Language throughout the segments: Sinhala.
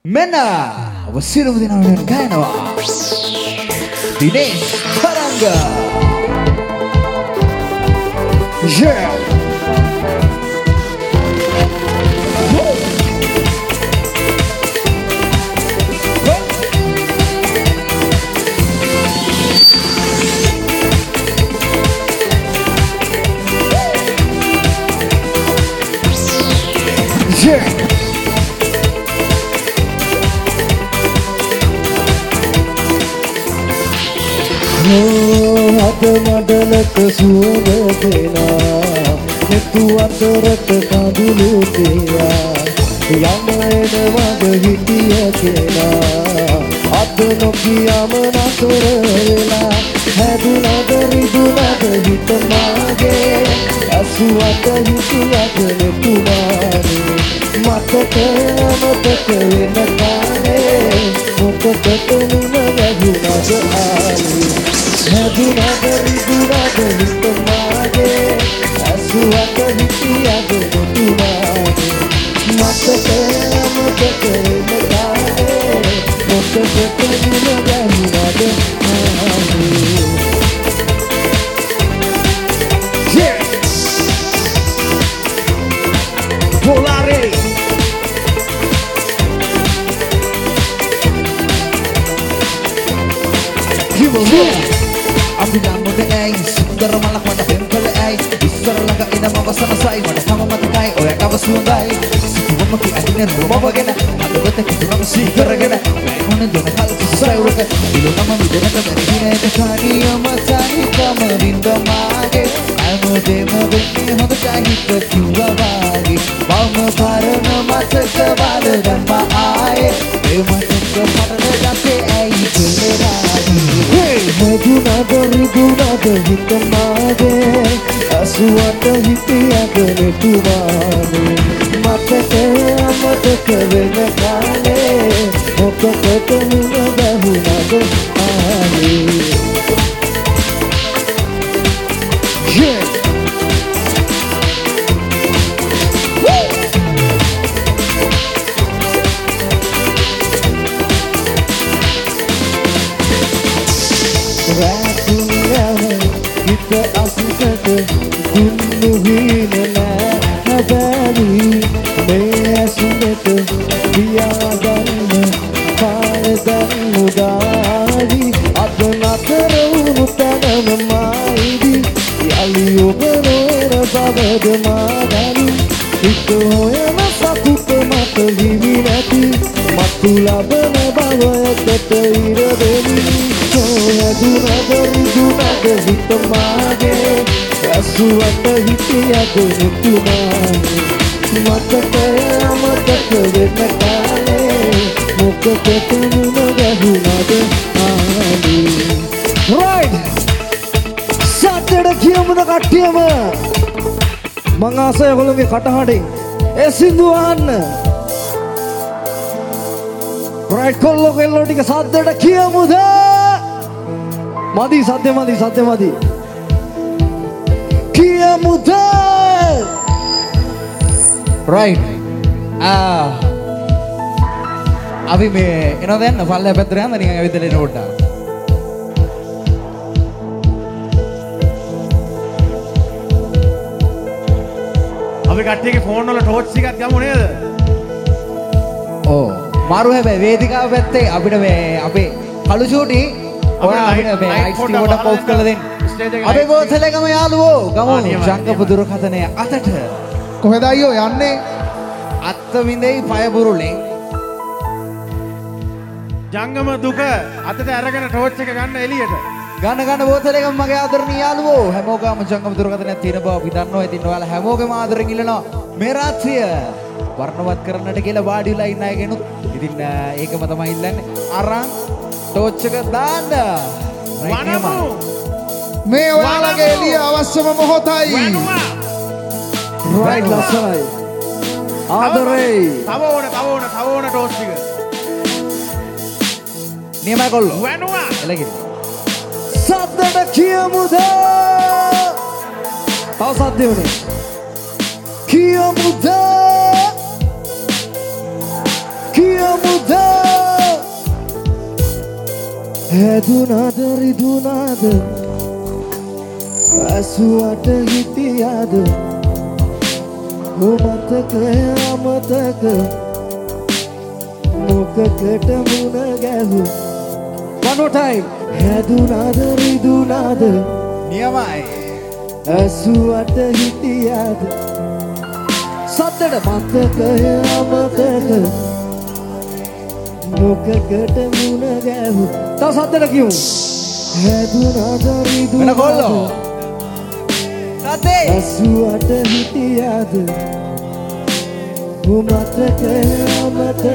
Mena Wasiru Dinawan Kainwa Dinesh Parangga Yeah Yeah Ada madalak suara dena Netu atarat kadulu tiya Yang main wada hitiya kena Ada nokia menaturela Haduna dari duna dari temage Asuata hitiya kene tumani Mata kena kane Mata kena guna jaali Haduna dari temage Asuata hitiya kene tumani Mata kena kane Mata kena guna jaali Yeah Volare Ambilang mo na ay Sundara malak mata pempel ay Isara laga ina mabasana say Mana kama matakay o ya kama sunday Situwa maki adina rumabagana Ano ba tayo na musikaragana Ngayon na doon nakala sa sayuraga Ilo na mamidana ka Marihina ito kaniya matay Kama rindamage Ano de mabini Hoda kahit kakiwa bagi Mama para na matakabala dan maaye Mata para na dati ay ikuliragi Haduna dari temage Asuata hitiya kene tumani Mata kene kane Moka ketemu gahuna gahani Yeah Kita asukata Gunduhina habari Measumeta Biadanna Faedan mudari Adana terunu tanam maidi Yaliyo beroera babad madani Itu hoya masaku temata hivinati Matula bana bavaya tataira deni Haduna dari temage Asuata hitiya kene tumani Mata kene kane Muka ketemu gahuna gahani Right Saturday කියමුද කට්ටියම මං ආසයි ඔයගොල්ලෝගේ කටහඬින් ඒ සින්දු අහන්න Right කොල්ලෝ කෙල්ලෝ ටික සද්දට කියමුද මදි සද්ද මදි කියමුද Right අපි මේ එනවද යන්න පල්ලෙහා පැත්තට යන්න නිකන් ඇවිදලා එන පොඩ්ඩක් අපි කට්ටියගේ ෆෝන් වල ටෝච් එකක් ගමු නේද? ඔව් මාරු හැබැයි වේදිකාව පැත්තේ අපිට මේ අපේ කළු චූටි ඔයා අපිට මේ ලයිට් පොඩක් ඔෆ් කරලා දෙන්න. අපේ ගෝතලේගම යාළුවෝ ගමු ජංගප දුරකථනය අතට. කොහෙද අයියෝ යන්නේ? අත්ත විඳෙයි පය බුරුලෙන්. ජංගම දුක අතට අරගෙන ටෝච් එක ගන්න එළියට. ගන්න බෝතලේගම මගේ ආදරණීය යාළුවෝ හැමෝගම ජංගම දුරකථනයක් තියෙන බව අපි දන්නවා. ඉතින් ඔයාලා හැමෝගෙම ආදරෙන් ඉල්ලනවා මේ රාත්‍රිය වර්ණවත් කරන්නට කියලා වාඩි වෙලා ඉන්න අයගෙනුත් ඉතින් ඒකම තමයි ඉල්ලන්නේ. අරන් ටෝච් එක දාන්න. මේ ඔයාලගේ එළිය අවශ්‍යම මොහොතයි. Right ලස්සනයි. ආදරේ. තව ඕන ටෝච් එක. නියමයි කොල්ලෝ. වෙනවා. එලගිරි. සද්දට කියමුද? තව සද්දෙවනේ. කියමුද? කියමුද? හැදුනාද රිදුනාද ඇසුවට හිටියාද මතකය අමතක මොකකට මුණ ගැහු one more time හැදුනාද රිදුනාද නියමයි ඇසුවට හිටියාද සද්දට මතකය අමතක මොකකට මුණ ගැහු තව සද්දට කියමු හැදුනාද වෙන කොල්ලෝ රිදුනාද සද්දේ ඇසුවට හිටියාද මතකය අමතක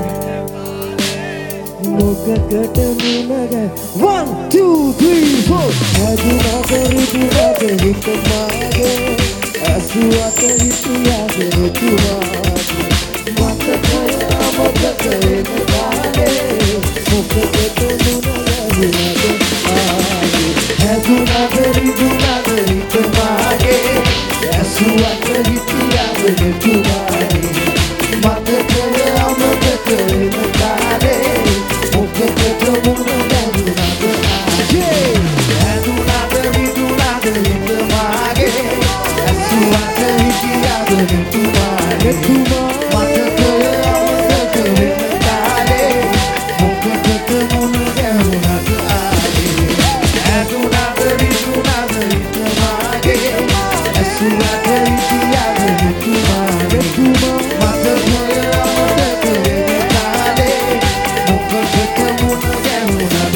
මොකකට මුණ ගැහු 1 2 3 4 හැදුනාද රිදුනාද හිත මාගේ ඇසුවට හිටියාද රිදුනාද මතකය අමතක වෙන කාලේ මොකකට මුණ ගැහුණාද හැදුනාද රිදුනාද හිත මාගේ ඇසුවට හිටියාද රිදුනාද මතකය අමතක වෙන කාලේ මොකකට මුණ ගැහුණාද හැදුනාද රිදුනාද හිත මාගේ ඇසුවට හිටියාද රිදුනාද මතකය අමතක වෙන කාලේ මොකකට මුණ ගැහුණාද හැදුනාද රිදුනාද හිත මාගේ ඇසුවට හිටියාද රිදුනාද මතකය අමතක වෙන කාලේ මොකකට මුණ ගැහුණාද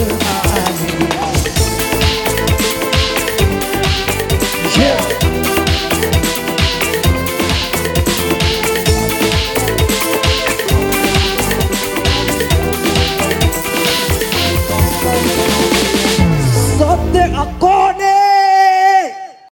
Something accord